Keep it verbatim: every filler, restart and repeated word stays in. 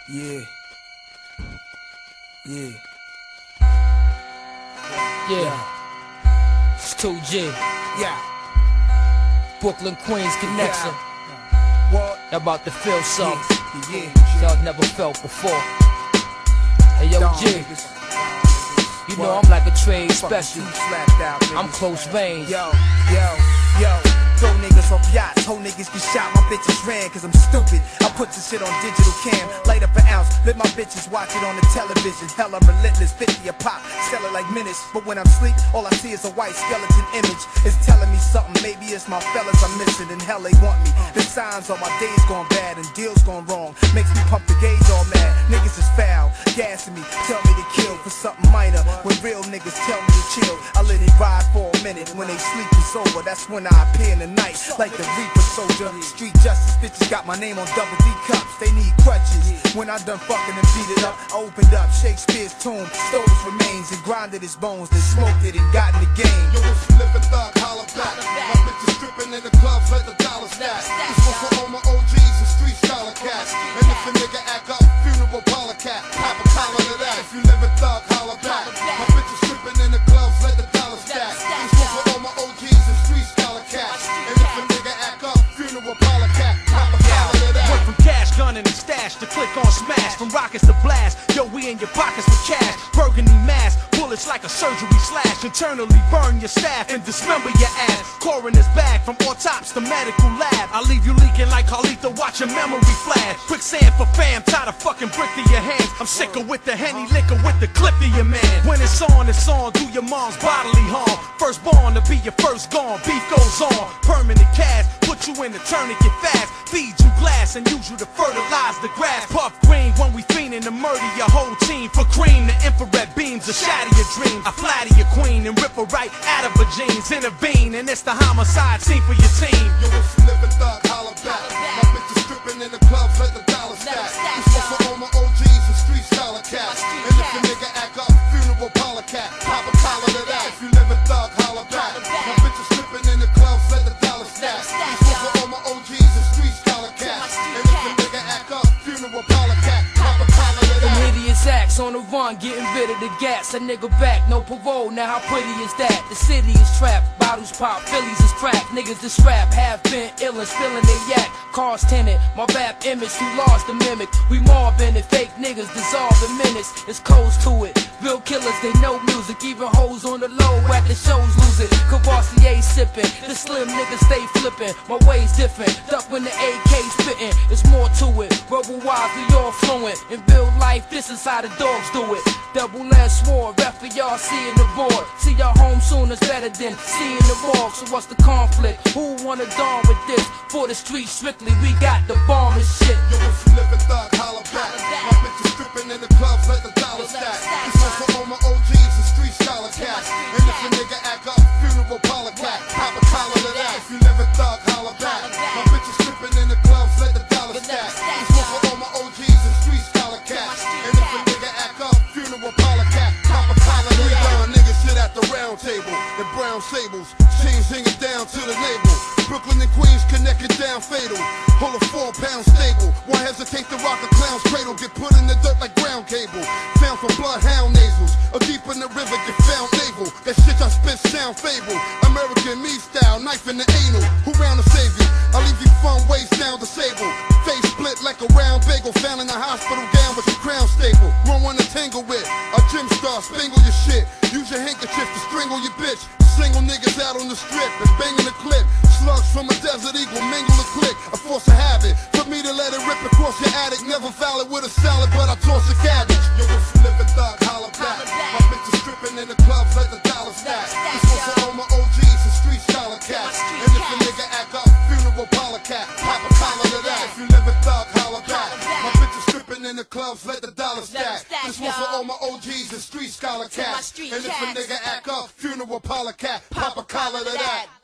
Yeah. Yeah. Yeah. It's two G. Yeah. Brooklyn, Queens connection. Yeah. What? Y'all about to feel something Yeah. Yeah. y'all never felt before. Hey yo, Dog G, niggas. you know What? I'm like a trade Fucking special. two slapped out, niggas. I'm close range. Yo, yo, yo. Throw niggas off yachts, whole niggas get shot, my bitches ran cause I'm stupid. I put this shit on digital cam, light up an ounce, let my bitches watch it on the television. Hell, I'm relentless, fifty a pop, sell it like minutes. But when I'm asleep, all I see is a white skeleton image. It's telling me something, maybe it's my fellas I'm missing, and hell they want me. The signs on my days gone bad and deals gone wrong, makes me pump the gauge all mad. Niggas is foul, gassing me, tell me to kill for something minor, when real niggas tell me to chill. I let it ride for a minute, when they sleep is over, that's when I appear in the night, like the Reaper soldier. Street justice bitches got my name on double D cups, they need crutches. When I done fucking and beat it up, I opened up Shakespeare's tomb, stole his remains and grinded his bones, then smoked it and got in the game. Yo, if you live in thug, holla back. My bitches stripping in the clubs, let the dollars stack. This one for all my O Gs and street scholar cats. And if a nigga act up, funeral parlor cat, pop a collar to that. If you live in thug, holla back. My bitches stripping in the clubs, let the dollars stack. This one for all my O Gs and street scholar cats. And if a nigga act up, funeral parlor cat, pop a collar to that. Went from cash, gunning and stash to click on smash, from rockets to blast. Yo, we in your pockets with cash. Burgundy mask, bullets like a surgery slash. Internally burn your staff and dismember your ass. Coroner's bag from autops to medical lab. I leave you leaking like Carlito, watch your memory flash. Quicksand for fam, tie the fucking brick to your hands. I'm sicker with the Henny liquor with the clip to your man. When it's on, it's on, do your mom's bodily harm. Firstborn to be your first gone, beef goes on. Permanent cash, put you in the tourniquet fast. Feed you glass and use you to fertilize the grass. Puff green when we fiendin' to murder your whole team. For cream, the infrared beams will shatter your dreams. I flatter your queen and rip her right out of her jeans. Intervene and it's the homicide scene for your team. Yo, if you live in thug, holla back. My bitches stripping in the clubs, let the dollars stack. This one for all my O Gs and street scholar cats. And if a nigga act up, funeral parlor cat, pop a collar to that. If you live in thug, holla back. My bitches stripping in the clubs, let the dollars stack. This one for all my O Gs and street scholar cats. And if a nigga act up, funeral parlor cat, pop a collar to Them that. hideous acts on the run, getting rid of the gas. A nigga back, no parole, now how pretty is that? The city is trapped, bottles pop, Phillies is crack. Niggas this rap have been ill and spilling their yak. Cars tinted, my rap image too large to mimic. We mobbing it, fake niggas dissolve in minutes. It's codes to it, real killers, they know music. Even hoes on the low at the shows lose it. Cavassier sipping, the slim niggas stay flipping. My way's different, duck when the A K spitting. It's more to it, rubber wise, we all fluent. In real life, this is how the dogs do it. Double-edged sword, ref for y'all seeing the board. See y'all home soon is better than seeing the morgue. So what's the conflict? Who wanna dawn with this? For the streets strictly, we got the bomb and shit. Yo, if you live in thug, holla back. My bitches stripping in the clubs, let the dollars stack. This one for all my O Gs and street scholar cats. And if a nigga act up, funeral parlor cat, pop a collar to that. If you live in thug, holla back. My bitches stripping in the clubs, let the dollars stack. This one for all my O Gs and street scholar cats. And if a nigga act up, funeral parlor cat, pop a collar to that. Young niggas sit at the round table in brown sables, chains hanging down to the navel. Brooklyn and Queens connected down fatal. Hold a four pound stable. Why hesitate to rock a clown's cradle? Get put in the dirt like ground cable. Found from bloodhound nasals. Or deep in the river, get found naval. That shit I spit sound fable. American me style, knife in the anal. Who round to save you? I'll leave you from waist down disabled. Face split like a round bagel. Found in the hospital gown with your crown staple. Wrong one to tangle with. A gym star, spangle your shit. Use your handkerchief to strangle your bitch. Single niggas out on the strip and banging the clip. Slugs from a desert eagle, mingle a click. A force of habit. For me to let it rip across your attic. Never valid with a salad, but I toss a cabbage. Yo, if you live in thug, holla back. My bitches stripping in the clubs, let the dollars stack. This one for all my O Gs and street scholar cats. And if a nigga act up, funeral parlor cat, pop a collar to that. If you live in thug, holla back. My bitches stripping in the clubs, let the dollars stack. This one for all my O Gs and street scholar cats. And if a nigga act up, funeral parlor cat, pop a collar to that.